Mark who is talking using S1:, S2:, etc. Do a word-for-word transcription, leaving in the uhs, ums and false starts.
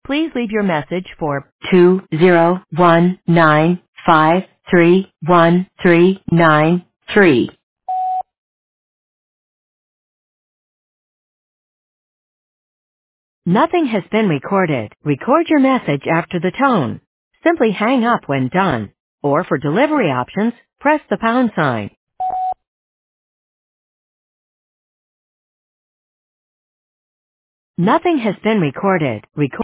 S1: Please leave your message for two zero one nine five three one three nine three. Nothing has been recorded. Record your message after the tone. Simply hang up when done. Or for delivery options, press the pound sign. Nothing has been recorded. Record